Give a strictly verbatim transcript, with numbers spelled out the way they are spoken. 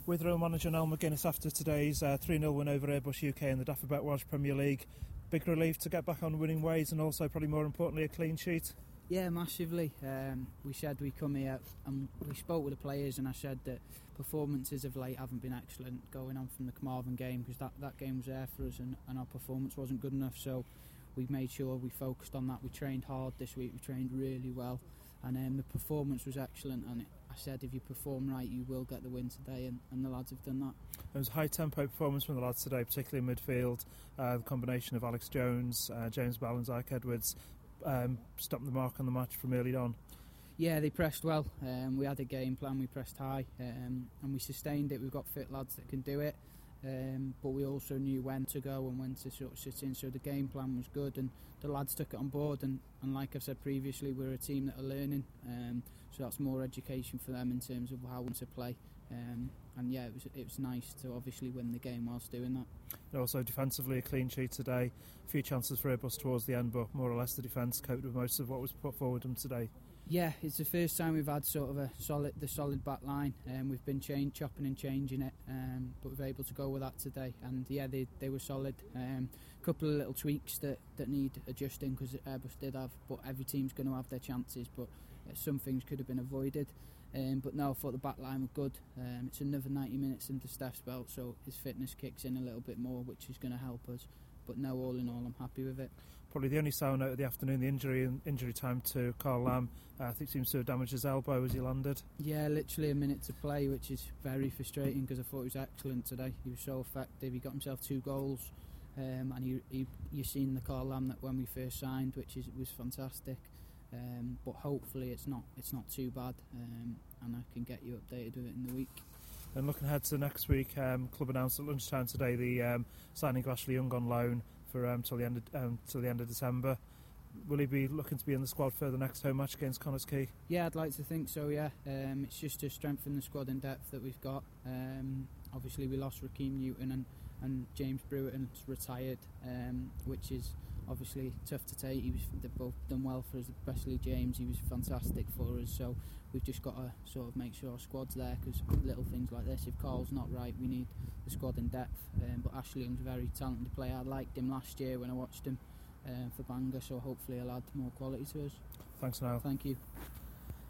With Real manager Noel McGuinness after today's uh, three nil win over Airbus U K in the Dafabet Welsh Premier League, big relief to get back on winning ways and also probably more importantly a clean sheet? Yeah, massively. Um, we said we come here and we spoke with the players and I said that performances of late haven't been excellent going on from the Carmarthen game because that, that game was there for us and, and our performance wasn't good enough, so we made sure we focused on that. We trained hard this week, we trained really well, and um, the performance was excellent, and it, I said if you perform right you will get the win today, and, and the lads have done that. It was a high tempo performance from the lads today, particularly in midfield. Uh, the combination of Alex Jones, uh, James Bell and Zyke Edwards um, stopped the mark on the match from early on. Yeah, they pressed well. Um, we had a game plan, we pressed high, um, and we sustained it. We've got fit lads that can do it, um, but we also knew when to go and when to sort of sit in, so the game plan was good and the lads took it on board, and, and like I've said previously, we're a team that are learning, um, so that's more education for them in terms of how to play, um, and yeah, it was it was nice to obviously win the game whilst doing that. Also defensively a clean sheet today, a few chances for Airbus towards the end, but more or less the defence coped with most of what was put forward them today. Yeah, it's the first time we've had sort of a solid, the solid back line, and um, we've been change, chopping and changing it, um, but we've been able to go with that today. And yeah, they they were solid. A um, couple of little tweaks that, that need adjusting because Airbus did have, but every team's going to have their chances. But uh, some things could have been avoided. Um, but no, I thought the back line were good. Um, it's another ninety minutes into Steph's belt, so his fitness kicks in a little bit more, which is going to help us. But no, all in all, I'm happy with it. Probably the only sour note of the afternoon, the injury injury time to Carl Lamb. Uh, I think seems to have damaged his elbow as he landed. Yeah, literally a minute to play, which is very frustrating because I thought he was excellent today. He was so effective. He got himself two goals, um, and he, he you've seen the Carl Lamb that when we first signed, which is was fantastic. Um, but hopefully it's not it's not too bad, um, and I can get you updated with it in the week. And looking ahead to next week, um, club announced at lunchtime today the um, signing of Ashley Young on loan for um, till the end of, um, till the end of December. Will he be looking to be in the squad for the next home match against Connah's Quay? Yeah, I'd like to think so. Yeah, um, it's just to strengthen the squad in depth that we've got. Um, obviously, we lost Raheem Newton and, and James Brewerton's retired, um, which is obviously tough to take. He was they've both done well for us, especially James. He was fantastic for us. So we've just got to sort of make sure our squad's there because little things like this. If Carl's not right, we need the squad in depth. Um, but Ashley Young's a very talented player. I liked him last year when I watched him um, for Bangor. So hopefully he'll add more quality to us. Thanks, Niall. Thank you.